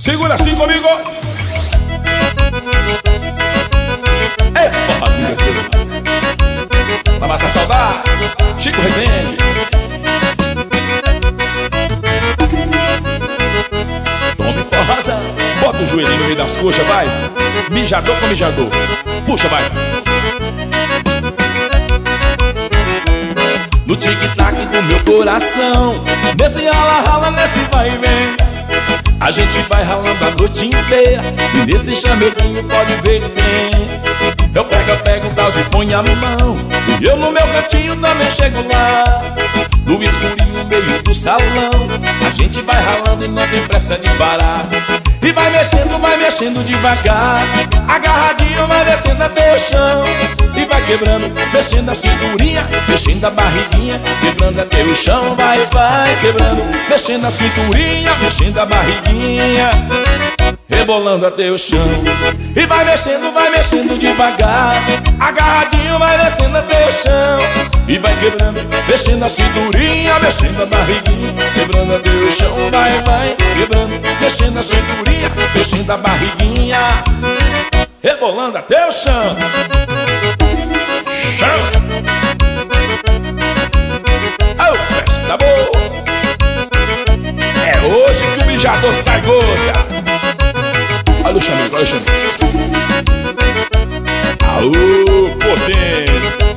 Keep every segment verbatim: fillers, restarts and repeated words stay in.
Segura assim comigo. Ei, forrozinho gostoso. Pra matar saudade, Chico Rezende. Tome forrozão. Bota o joelhinho no meio das coxas, vai. Mijador com mijador. Puxa, vai. No tic-tac do meu coração, nesse rala-rala, nesse vai e vem, a gente vai ralando a noite inteira. E nesse chameguinho pode ver que tem. Eu pego, eu pego o balde e ponho a mão, e eu no meu cantinho também chego lá. No escurinho, no meio do salão, a gente vai ralando e não tem pressa de parar. E vai mexendo, vai mexendo devagar, agarradinho vai descendo até o chão. E vai quebrando, mexendo a cinturinha, mexendo a barriguinha, quebrando até o chão. Vai, vai quebrando, mexendo a cinturinha, mexendo a barriguinha, rebolando até o chão. E vai mexendo, vai mexendo devagar, agarradinho vai descendo até o chão. E vai quebrando, mexendo a cinturinha, mexendo a barriguinha, quebrando até o chão. Vai, vai quebrando, mexendo a cinturinha, mexendo a barriguinha, rebolando até o chão. Chão. Oh, festa boa. É hoje que o mijador sai gota. Olha o chameiro, olha o chameiro. Aô, potência.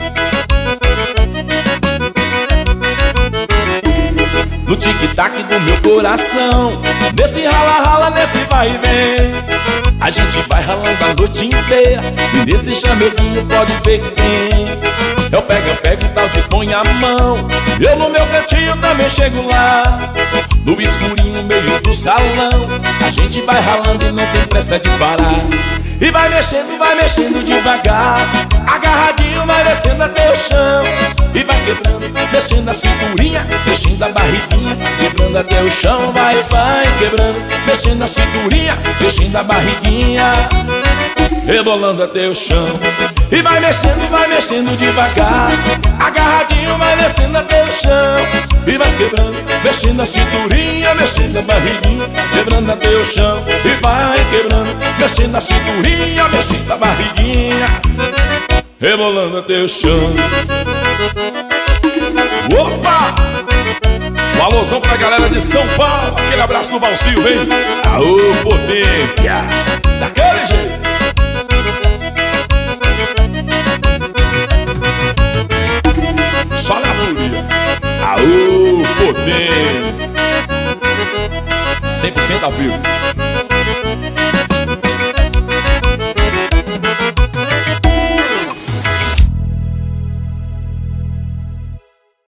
No tic-tac do meu coração, nesse rala-rala, nesse vai e vem, a gente vai ralando a noite inteira. E nesse chameguinho pode ver que tem. Eu pego, eu pego e tal de põe a mão, eu no meu cantinho também chego lá. No escurinho, no meio do salão, a gente vai ralando e não tem pressa de parar. E vai mexendo, vai mexendo devagar, agarradinho vai descendo até o chão. E vai quebrando, mexendo a cinturinha, mexendo a barriguinha, quebrando até o chão. Vai, vai quebrando, mexendo a cinturinha, mexendo a barriguinha, rebolando até o chão. E vai mexendo, vai mexendo devagar, agarradinho vai descendo até o chão. E vai quebrando, mexendo a cinturinha, mexendo a barriguinha, quebrando até o chão. E vai quebrando, mexendo a cinturinha, mexendo a barriguinha, rebolando até o chão. Opa! Um alôzão pra galera de São Paulo. Aquele abraço no Valcinho, vem. Aô, potência. Daquele jeito. Só na folia. Aô, potência. cem por cento ao vivo.